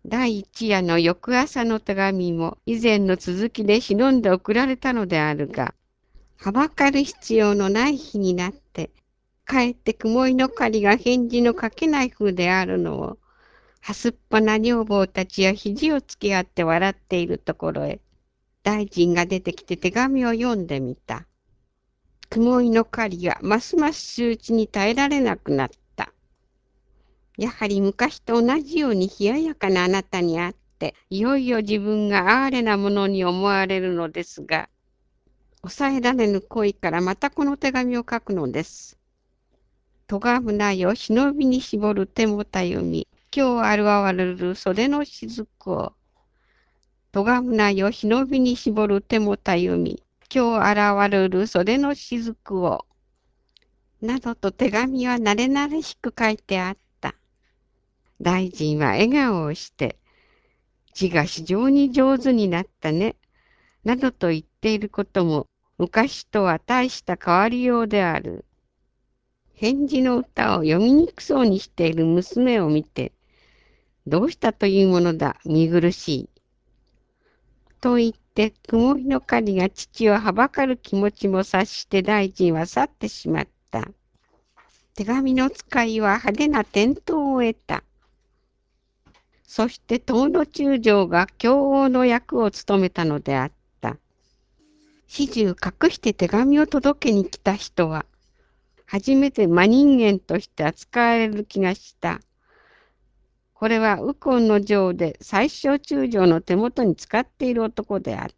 第一夜の翌朝の手紙も以前の続きで忍んで送られたのであるが、はばかる必要のない日になって、かえって雲井の狩りが返事の書けない風であるのを、はすっぱな女房たちは肘をつけ合って笑っているところへ、大臣が出てきて手紙を読んでみた。雲井の狩りがますます周知に耐えられなくなった。やはり昔と同じように冷ややかなあなたに会って、いよいよ自分が哀れなものに思われるのですが、抑えられぬ恋からまたこの手紙を書くのです。咎船よ忍びに絞る手もたゆみ、今日あるわれる袖の雫を。咎船よ忍びに絞る手もたゆみ、今日現れる袖の雫を。などと手紙は慣れ慣れしく書いてあった。大臣は笑顔をして、字が非常に上手になったね、などと言っていることも、昔とは大した変わりようである。返事の歌を読みにくそうにしている娘を見て、どうしたというものだ、見苦しい。と言って、曇りの狩りが父をはばかる気持ちも察して大臣は去ってしまった。手紙の使いは派手な転倒を得た。そして遠野中将が教王の役を務めたのであった。始終隠して手紙を届けに来た人は、初めて真人間として扱われる気がした。これは右近の城で最小中将の手元に使っている男であった。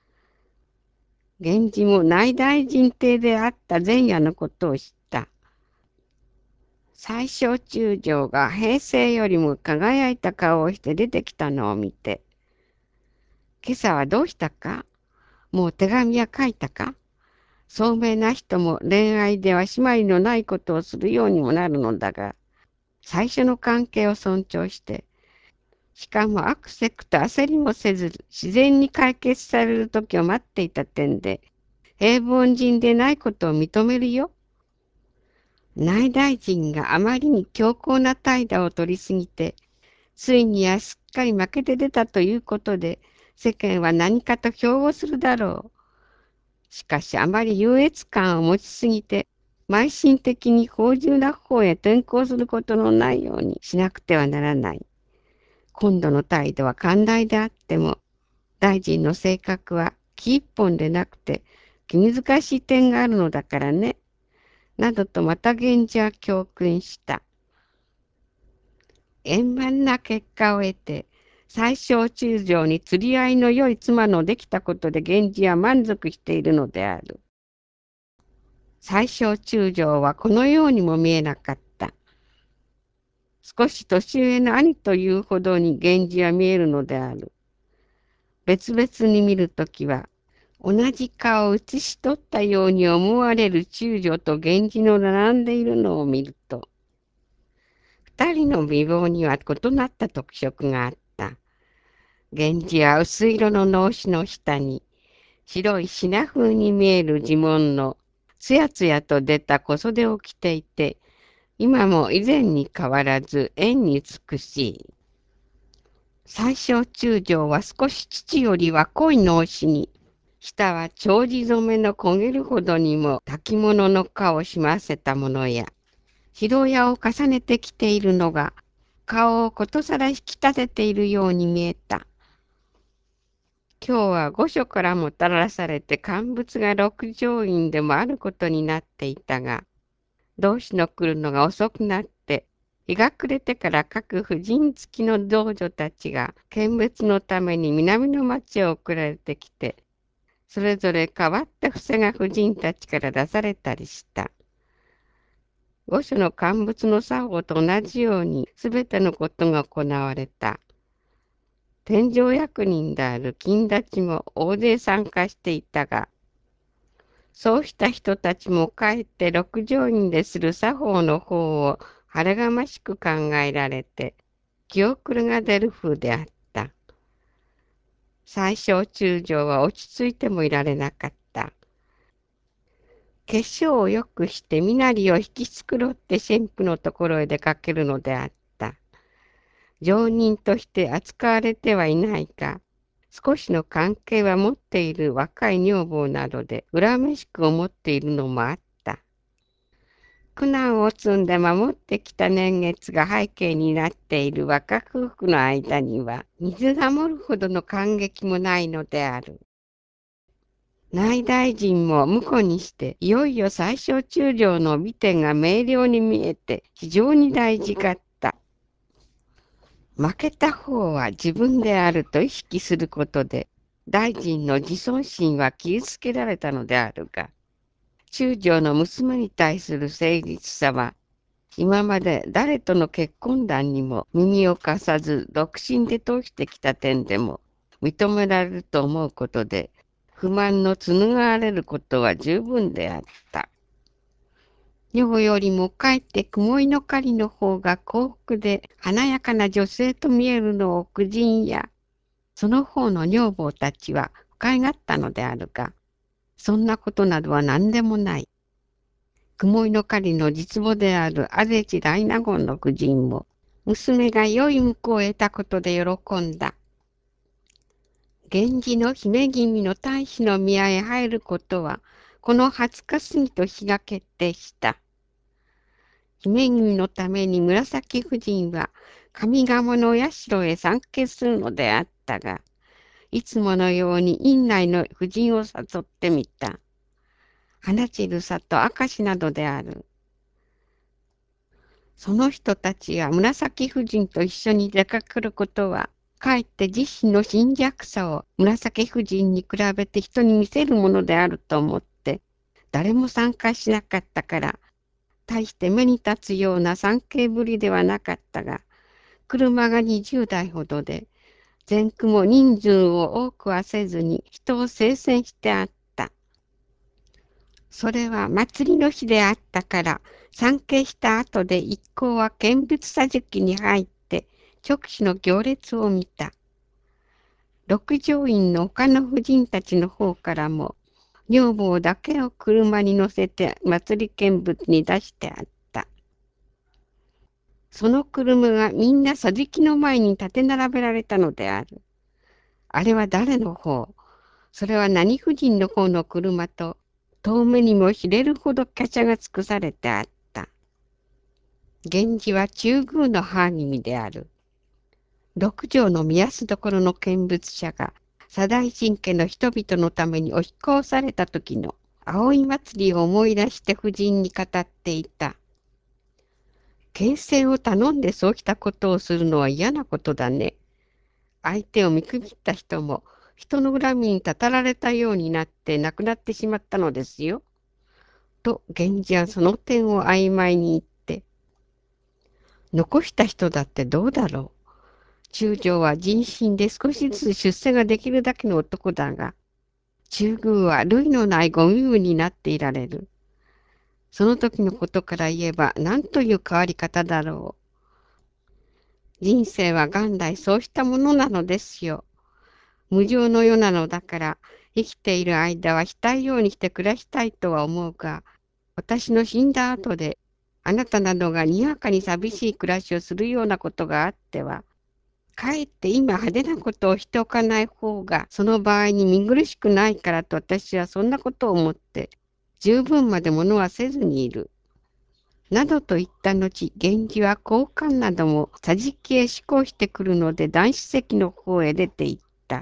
源氏も内大臣邸であった前夜のことを知った。最小中将が平成よりも輝いた顔をして出てきたのを見て、今朝はどうしたか、もう手紙は書いたか、聡明な人も恋愛では締まりのないことをするようにもなるのだが、最初の関係を尊重して、しかもアクセクと焦りもせず自然に解決される時を待っていた点で、平凡人でないことを認めるよ。内大臣があまりに強硬な態度を取りすぎて、ついにはすっかり負けて出たということで、世間は何かと評語するだろう。しかしあまり優越感を持ちすぎて、邁進的に芳醇な方へ転向することのないようにしなくてはならない。今度の態度は寛大であっても、大臣の性格は気一本でなくて気難しい点があるのだからね。などとまた源氏は教訓した。円満な結果を得て、最小中将に釣り合いの良い妻のできたことで源氏は満足しているのである。最小中将はこのようにも見えなかった。少し年上の兄というほどに源氏は見えるのである。別々に見るときは、同じ顔を写し取ったように思われる中将と源氏の並んでいるのを見ると、二人の美貌には異なった特色があった。源氏は薄色の脳死の下に、白い品風に見える地紋のつやつやと出た小袖を着ていて、今も以前に変わらず縁に美しい。最小中将は少し父よりは濃い脳死に、下は長寿染めの焦げるほどにも炊物の顔をしませたものや、白矢を重ねてきているのが、顔をことさら引き立てているように見えた。今日は御所からもたらされて乾物が六条院でもあることになっていたが、同志の来るのが遅くなって、日が暮れてから各婦人付きの道女たちが見物のために南の町へ送られてきて、それぞれ変わった伏せが婦人たちから出されたりした。御所の乾物の作法と同じように全てのことが行われた。天上役人である金立ちも大勢参加していたが、そうした人たちもかえって六条院でする作法の方を晴れがましく考えられて、気遅れが出る風であった。最小中将は落ち着いてもいられなかった。化粧をよくして身なりを引き繕って神父のところへ出かけるのであった。 常人として扱われてはいないか。少しの関係は持っている若い女房などで恨めしく思っているのもあった。苦難を積んで守ってきた年月が背景になっている若夫婦の間には水が漏るほどの感激もないのである。内大臣も婿にしていよいよ最小中将の美点が明瞭に見えて非常に大事かった。負けた方は自分であると意識することで大臣の自尊心は傷つけられたのであるが、中将の娘に対する誠実さは今まで誰との結婚談にも耳を貸さず独身で通してきた点でも認められると思うことで、不満の紡がれることは十分であった。女よりもかえって雲井の狩りの方が幸福で華やかな女性と見えるのを苦人や、その方の女房たちは不快がったのであるが、そんなことなどは何でもない。雲井の狩りの実母であるアゼチ大納言の夫人も、娘が良い婿を得たことで喜んだ。源氏の姫君の大使の宮へ入ることは、この20日過ぎと日が決定した。姫君のために紫夫人は上賀茂の社へ参詣するのであったが、いつものように院内の夫人を誘ってみた。花散る里明石などである。その人たちは紫夫人と一緒に出かけることは、かえって自身の貧弱さを紫夫人に比べて人に見せるものであると思って、誰も参加しなかったから、大して目に立つような参詣ぶりではなかったが、車が20台ほどで、全区も人数を多くはせずに人を聖戦してあった。それは祭りの日であったから、参詣した後で一行は見物桟敷に入って、勅使の行列を見た。六条院の他の婦人たちの方からも、女房だけを車に乗せて祭り見物に出してあった。その車がみんな桟敷の前に立て並べられたのである。あれは誰の方？それは何婦人の方の車と、遠目にも知れるほど華奢が尽くされてあった。源氏は中宮の母君である。六条の見やすどころの見物者が、左大臣家の人々のためにお引っ越された時の葵祭りを思い出して夫人に語っていた。牽制を頼んでそうしたことをするのは嫌なことだね。相手を見くびった人も、人の恨みにたたられたようになって亡くなってしまったのですよ。と源氏はその点を曖昧に言って、残した人だってどうだろう。中将は人心で少しずつ出世ができるだけの男だが、中宮は類のないご身分になっていられる。その時のことから言えば何という変わり方だろう。人生は元来そうしたものなのですよ。無常の世なのだから、生きている間はしたいようにして暮らしたいとは思うが、私の死んだ後で、あなたなどがにわかに寂しい暮らしをするようなことがあっては、かえって今派手なことをしておかない方が、その場合に見苦しくないからと私はそんなことを思って、十分までものはせずにいる。などと言った後、源氏は交換なども桟敷へ志向してくるので男子席の方へ出て行った。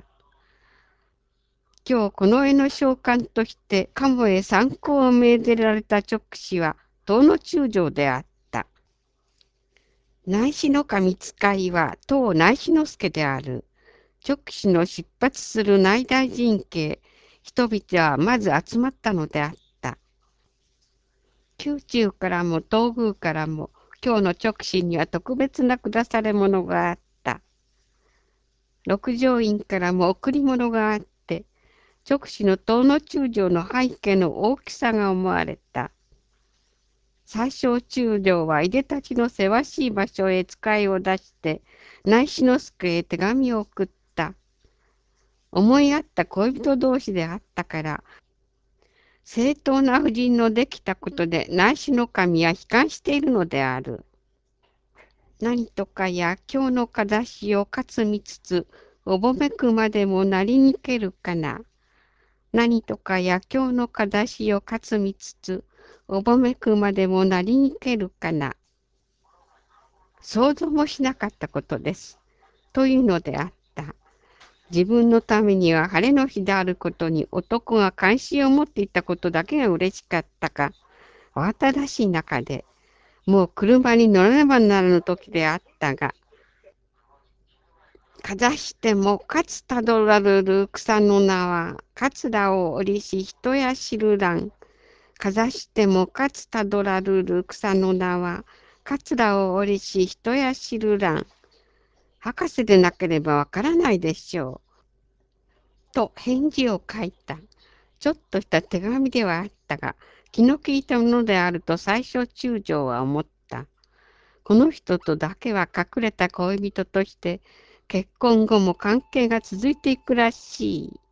今日この絵の召喚として鴨へ参考を命ぜられた勅使は東の中将であった。内侍の神使いは東内侍之助である。勅使の出発する内大臣家、人々はまず集まったのであった。宮中からも東宮からも今日の勅使には特別な下され物があった。六条院からも贈り物があって、勅使の東の中将の背景の大きさが思われた。最小中将はいでたちのせわしい場所へ使いを出して、内侍之助へ手紙を送った。思い合った恋人同士であったから、正当な婦人のできたことで内侍の神は悲観しているのである。 何とかや今日のかざしをかつみつつ、おぼめくまでもなりにけるかな。何とかや今日のかざしをかつみつつ、おぼめくまでもなりにけるかな。想像もしなかったことです。というのであった。自分のためには晴れの日であることに男が関心を持っていたことだけが嬉しかったか、慌ただしい中で、もう車に乗らねばならぬ時であったが、かざしてもかつたどらるる草の名は、桂を折りし人や知るらん。かざしてもかつたどらるる草の名は、桂を折りし人や知るらん。博士でなければわからないでしょう。と返事を書いた。ちょっとした手紙ではあったが、気の利いたものであると最初中将は思った。この人とだけは隠れた恋人として、結婚後も関係が続いていくらしい。